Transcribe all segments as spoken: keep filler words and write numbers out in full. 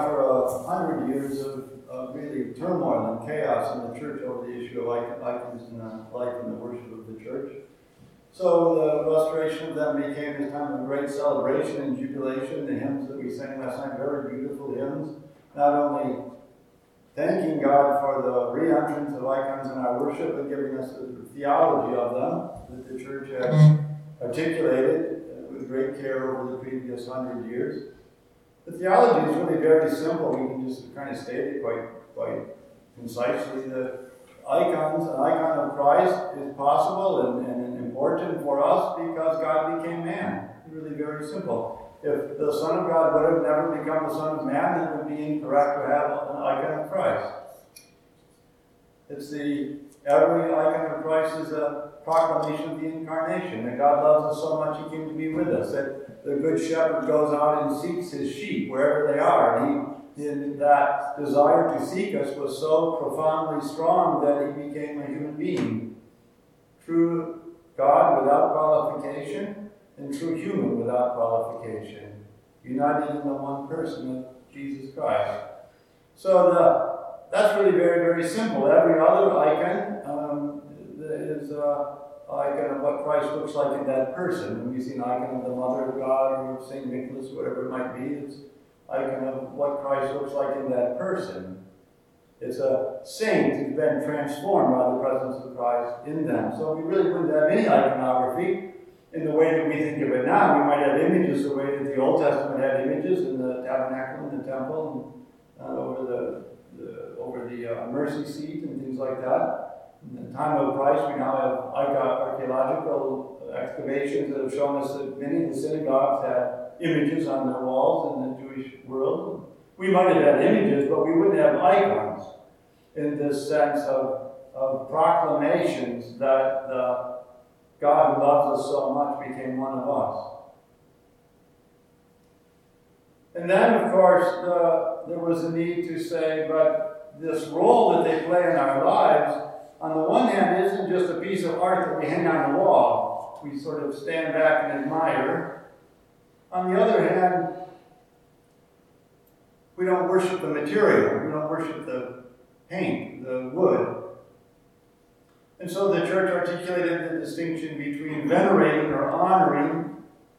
after a hundred years of, of really turmoil and chaos in the church over the issue of icons in the life and the worship of the church. So the restoration of them became this time of great celebration and jubilation. The hymns that we sang last night, very beautiful hymns, not only thanking God for the re-entrance of icons in our worship, but giving us the theology of them that the church has articulated with great care over the previous hundred years. The theology is really very simple. We can just kind of state it quite, quite concisely. The icons, an icon of Christ is possible and, and important for us because God became man. It's really very simple. If the Son of God would have never become the Son of Man, then it would be incorrect to have an icon of Christ. It's the every icon of Christ is a proclamation of the incarnation, that God loves us so much He came to be with us, that the good shepherd goes out and seeks his sheep wherever they are. And he, in that desire to seek us was so profoundly strong that He became a human being. True God without qualification, and true human without qualification, united in the one person of Jesus Christ. So the, that's really very, very simple. Every other icon um, is an uh, icon of what Christ looks like in that person. When we see an icon of the Mother of God or Saint Nicholas, whatever it might be, it's an icon of what Christ looks like in that person. It's a saint who's been transformed by the presence of Christ in them. So we really wouldn't have any iconography in the way that we think of it now. We might have images the way that the Old Testament had images in the tabernacle and the temple and uh, over the, the over the uh, mercy seat and things like that. In the time of Christ, we now have archaeological excavations that have shown us that many of the synagogues had images on their walls in the Jewish world. We might have had images, but we wouldn't have icons in this sense of, of proclamations that the God who loves us so much became one of us. And then, of course, the, there was a need to say, but this role that they play in our lives, on the one hand, isn't just a piece of art that we hang on the wall. We sort of stand back and admire. On the other hand, we don't worship the material. We don't worship the paint, the wood. And so the church articulated the distinction between venerating or honoring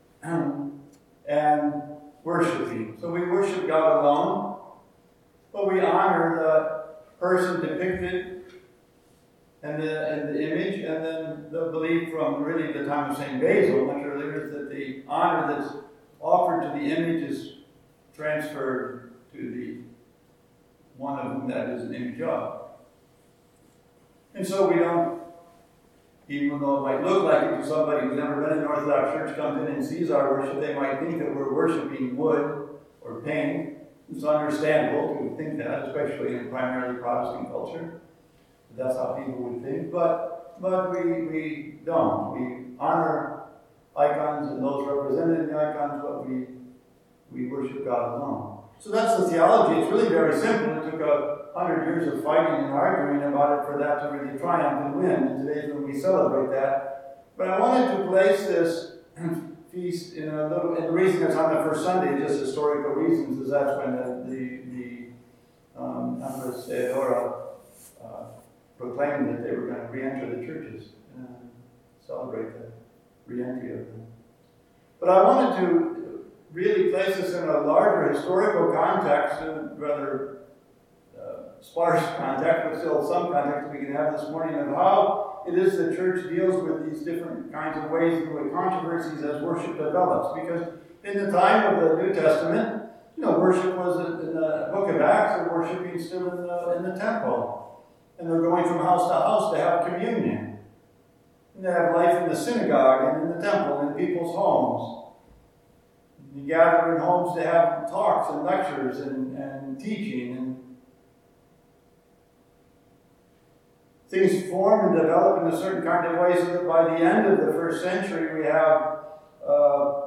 and worshiping. So we worship God alone, but we honor the person depicted and the, and the image, and then the belief from really the time of Saint Basil, much earlier, is that the honor that's offered to the image is transferred to the one of whom that is an image of. And so we don't, even though it might look like it to somebody who's never been in an Orthodox church, comes in and sees our worship, they might think that we're worshiping wood or paint. It's understandable to think that, especially in primarily Protestant culture. That's how people would think, but but we, we don't. We honor icons and those represented in the icons, but we we worship God alone. So that's the theology. It's really very simple. It took a hundred years of fighting and arguing about it for that to really triumph and win. And today's when we celebrate that. But I wanted to place this feast in a little. And the reason it's on the first Sunday, just historical reasons, is that's when the the, the um, Empress Theodora uh, proclaimed that they were going to re-enter the churches and celebrate the re-entry of them. But I wanted to really place this in a larger historical context, a rather uh, sparse context, but still some context we can have this morning of how it is the church deals with these different kinds of ways and with controversies as worship develops. Because in the time of the New Testament, you know, worship was in the book of Acts, they're worshiping still in the, in the temple. And they're going from house to house to have communion. And they have life in the synagogue and in the temple and in people's homes. You gather in homes to have talks and lectures and, and teaching. And things form and develop in a certain kind of way so that by the end of the first century we have uh,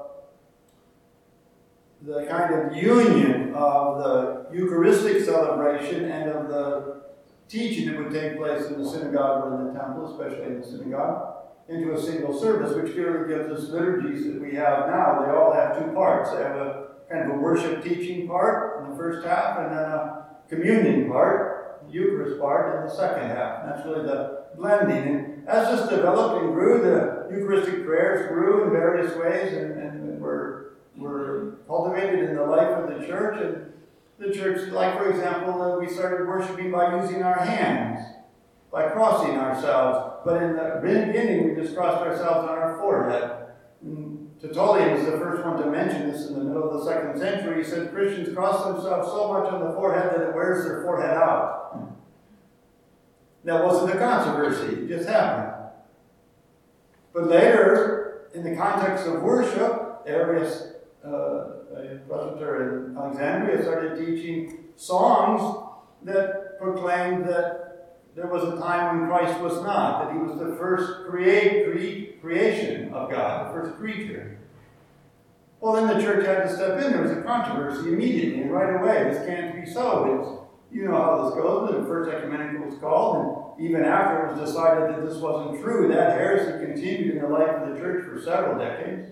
the kind of union of the Eucharistic celebration and of the teaching that would take place in the synagogue or in the temple, especially in the synagogue, into a single service, which clearly gives us liturgies that we have now. They all have two parts. They have a kind of a worship teaching part, and in the first half, and then a communion part, Eucharist part in the second half. And that's really the blending. And as this developed and grew, the Eucharistic prayers grew in various ways and, and were, were cultivated in the life of the church. And the church, like for example, uh, we started worshiping by using our hands, by crossing ourselves. But in the beginning, we just crossed ourselves on our forehead. Tertullian is the first one to mention this in the middle of the second century. He said Christians cross themselves so much on the forehead that it wears their forehead out. That wasn't a controversy, it just happened. But later, in the context of worship, Arius, uh, a presbyter in Alexandria, started teaching songs that proclaimed that there was a time when Christ was not, that he was the first create, cre- creation of God, the first creature. Well, then the church had to step in. There was a controversy immediately and right away. This can't be so. It's, you know how this goes. The First Ecumenical was called, and even after it was decided that this wasn't true, that heresy continued in the life of the church for several decades.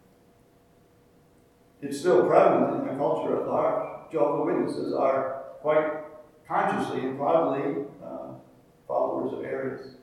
It's still prevalent in the culture at large. Jehovah's Witnesses are quite consciously and proudly uh, followers of Arius.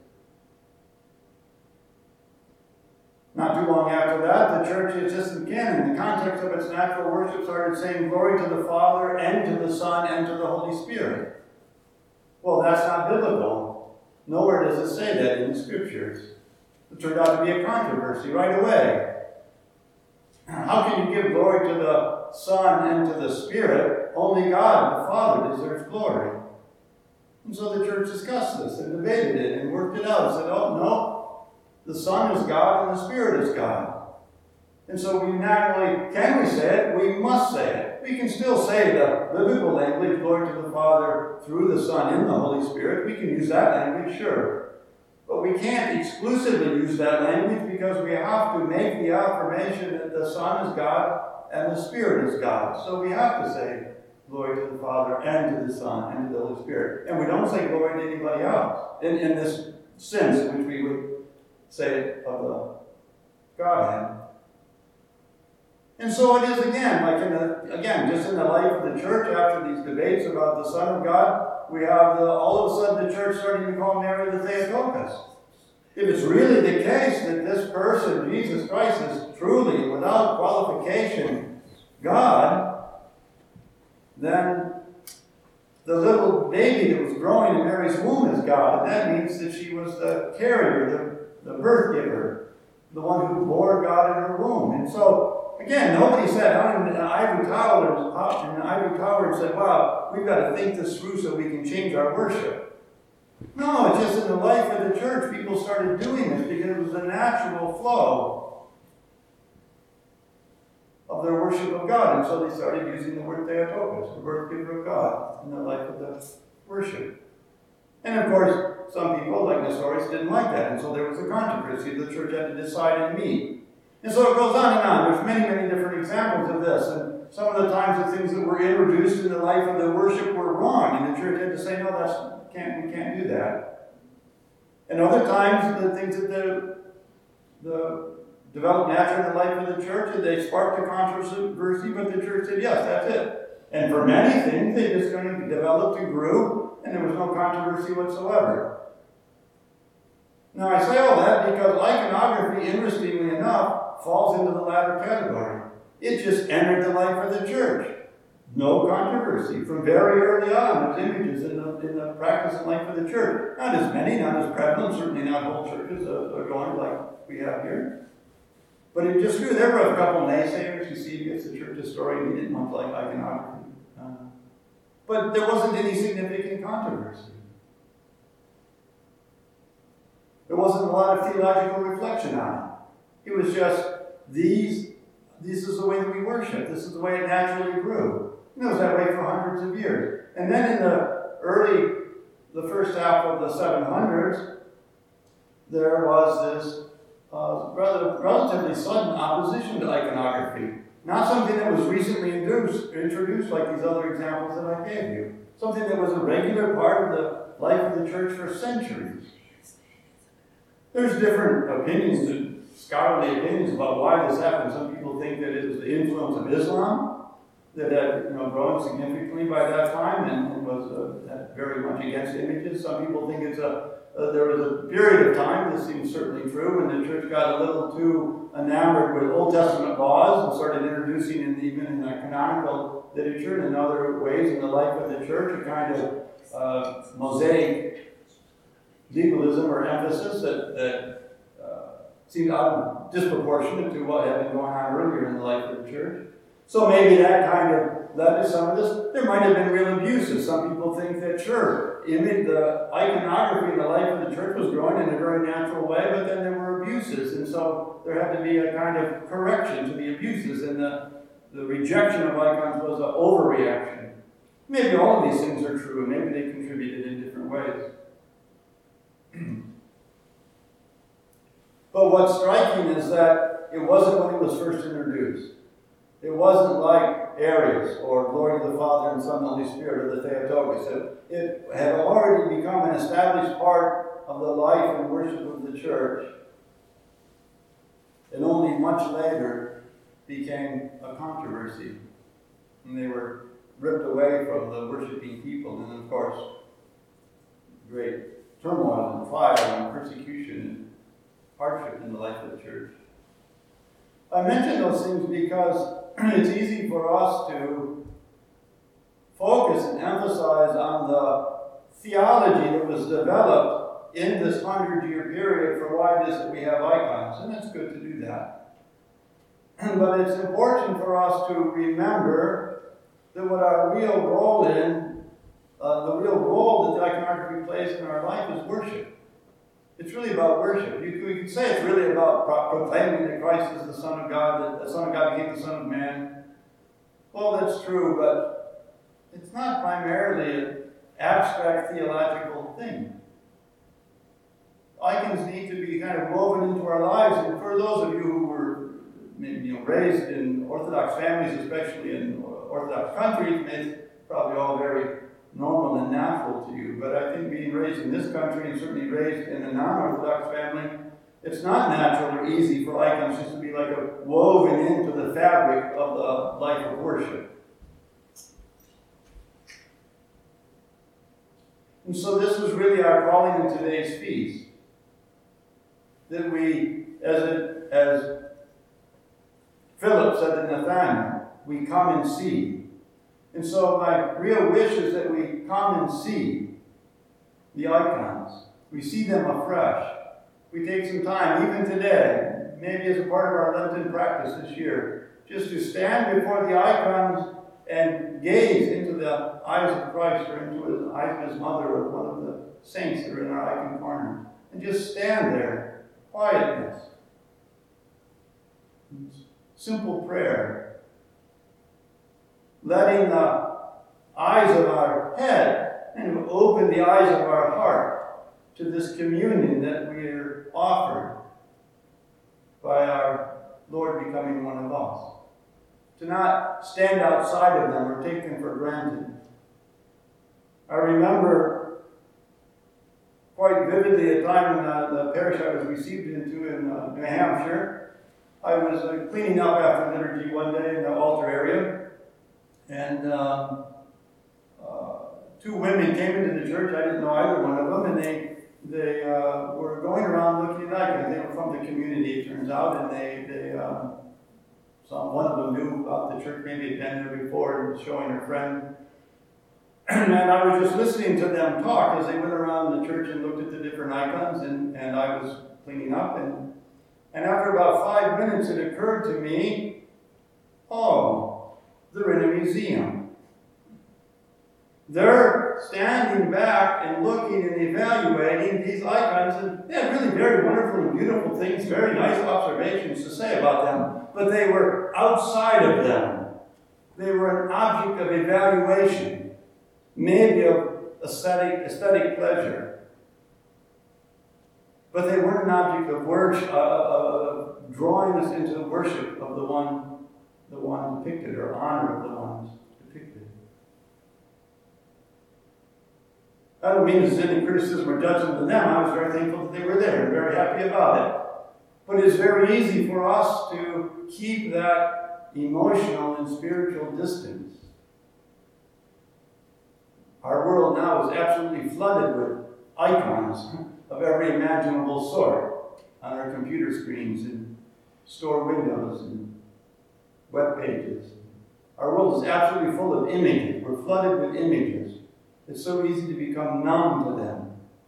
Not too long after that, the church has just again, in the context of its natural worship, started saying glory to the Father and to the Son and to the Holy Spirit. Well, that's not biblical. Nowhere does it say that in the Scriptures. It turned out to be a controversy right away. How can you give glory to the Son and to the Spirit? Only God, the Father, deserves glory. And so the church discussed this and debated it and worked it out and said, oh, no. The Son is God and the Spirit is God. And so we not only can we say it, we must say it. We can still say the biblical language, glory to the Father through the Son in the Holy Spirit. We can use that language, sure. But we can't exclusively use that language because we have to make the affirmation that the Son is God and the Spirit is God. So we have to say glory to the Father and to the Son and to the Holy Spirit. And we don't say glory to anybody else in, in this sense in which we would say it of the Godhead. And so it is again, like in the, again, just in the life of the church after these debates about the Son of God, we have the, all of a sudden the church starting to call Mary the Theotokos. If it's really the case that this person, Jesus Christ, is truly, without qualification, God, then the little baby that was growing in Mary's womb is God, and that means that she was the carrier, the the birth giver, the one who bore God in her womb. And so, again, nobody said, I'm in ivory tower, in an ivory tower and said, wow, we've got to think this through so we can change our worship. No, it's just in the life of the church, people started doing this because it was a natural flow of their worship of God. And so they started using the word Theotokos, the birth giver of God, in the life of the worship. And of course, some people, like Nestorius, didn't like that, and so there was a controversy. The church had to decide and meet. And so it goes on and on. There's many, many different examples of this, and some of the times the things that were introduced in the life of the worship were wrong, and the church had to say, no, that's can't we can't do that. And other times, the things that the, the developed naturally in the life of the church, they sparked a controversy, but the church said, yes, that's it. And for many things, they just kind of developed and grew, and there was no controversy whatsoever. Now, I say all that because iconography, interestingly enough, falls into the latter category. It just entered the life of the church. No controversy. From very early on, there's images in the, in the practice and life of the church. Not as many, not as prevalent, certainly not whole churches uh, are going like we have here. But it just grew. There were a couple naysayers. You see, it's the church historian, he didn't want like iconography. Uh, but there wasn't any significant controversy. There wasn't a lot of theological reflection on it. It was just, these, this is the way that we worship. This is the way it naturally grew. And it was that way for hundreds of years. And then in the early, the first half of the seven hundreds, there was this uh, rather relatively sudden opposition to iconography. Not something that was recently introduced, introduced like these other examples that I gave you. Something that was a regular part of the life of the church for centuries. There's different opinions, and scholarly opinions about why this happened. Some people think that it was the influence of Islam. that had, you know, grown significantly by that time and, and was uh, very much against images. Some people think it's a, uh, there was a period of time, this seems certainly true, when the church got a little too enamored with Old Testament laws and started introducing, in, even in the canonical literature and in other ways in the life of the church, a kind of uh, mosaic legalism or emphasis that, that uh, seemed out disproportionate to what had been going on earlier in the life of the church. So maybe that kind of led to some of this. There might have been real abuses. Some people think that, sure, image, the iconography in the life of the church was growing in a very natural way, but then there were abuses. And so there had to be a kind of correction to the abuses, and the, the rejection of icons was an overreaction. Maybe all of these things are true, and maybe they contributed in different ways. But what's striking is that it wasn't when it was first introduced. It wasn't like Arius or Glory to the Father and Son and Holy Spirit or the Theotokos. It, it had already become an established part of the life and worship of the church, and only much later became a controversy. And they were ripped away from the worshiping people, and of course, great turmoil and trial and persecution and hardship in the life of the church. I mention those things because it's easy for us to focus and emphasize on the theology that was developed in this hundred-year period for why it is that we have icons, and it's good to do that. But it's important for us to remember that what our real role in, uh, the real role that the iconography plays in our life is worship. It's really about worship. You, we could say it's really about pro- proclaiming that Christ is the Son of God, that the Son of God became the Son of Man. Well, that's true, but it's not primarily an abstract theological thing. Icons need to be kind of woven into our lives, and for those of you who were maybe, you know, raised in Orthodox families, especially in Orthodox countries, it's probably all very normal and natural to you. But I think being raised in this country and certainly raised in a non-Orthodox family, it's not natural or easy for icons just to be like a woven into the fabric of the life of worship. And so this was really our calling in today's feast. That we, as, it, as Philip said to Nathanael, we come and see. And so my real wish is that we come and see the icons. We see them afresh. We take some time, even today, maybe as a part of our Lenten practice this year, just to stand before the icons and gaze into the eyes of Christ or into the eyes of his mother or one of the saints that are in our icon corner. And just stand there, quietness, simple prayer. Letting the eyes of our head and open the eyes of our heart to this communion that we are offered by our Lord becoming one of us. To not stand outside of them or take them for granted. I remember quite vividly a time in the, the parish I was received into in uh, New Hampshire. I was uh, cleaning up after liturgy one day in the altar area. And um, uh, two women came into the church. I didn't know either one of them, and they they uh, were going around looking at icons. They were from the community, it turns out, and they they um, some one of them knew about the church, maybe had been there before, and showing her friend. And I was just listening to them talk as they went around the church and looked at the different icons, and, and I was cleaning up, and and after about five minutes, it occurred to me, oh. They're in a museum. They're standing back and looking and evaluating these icons, and they had really very wonderful and beautiful things, very nice observations to say about them, but they were outside of them. They were an object of evaluation, maybe of aesthetic, aesthetic pleasure. But they weren't an object of worship, uh, uh, drawing us into the worship of the one the one depicted, or honor of the ones depicted. I don't mean this is any criticism or judgment of them. I was very thankful that they were there and very happy about it. But it's very easy for us to keep that emotional and spiritual distance. Our world now is absolutely flooded with icons of every imaginable sort on our computer screens and store windows and web pages. Our world is absolutely full of images. We're flooded with images. It's so easy to become numb to them.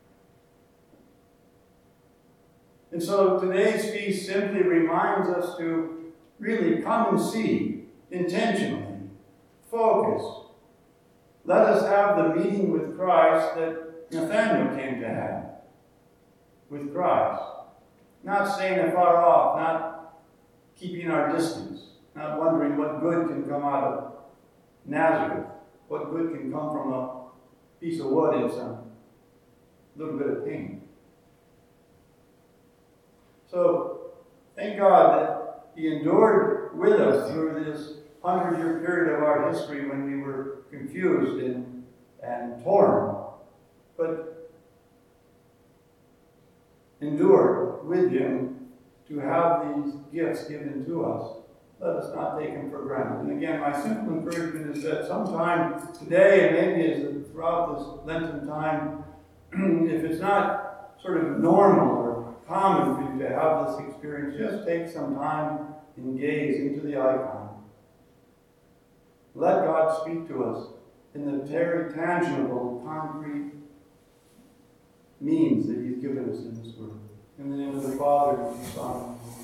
And so today's feast simply reminds us to really come and see intentionally, focus. Let us have the meeting with Christ that Nathanael came to have with Christ. Not staying afar off, not keeping our distance, not wondering what good can come out of Nazareth, what good can come from a piece of wood and some little bit of pain. So, thank God that He endured with us through this hundred-year period of our history when we were confused and, and torn, but endured with Him to have these gifts given to us. Let us not take them for granted. And again, my simple encouragement is that sometime today, and maybe as throughout this Lenten time, if it's not sort of normal or common for you to have this experience, just take some time and gaze into the icon. Let God speak to us in the very tangible, concrete means that He's given us in this world. In the name of the Father, and the Son,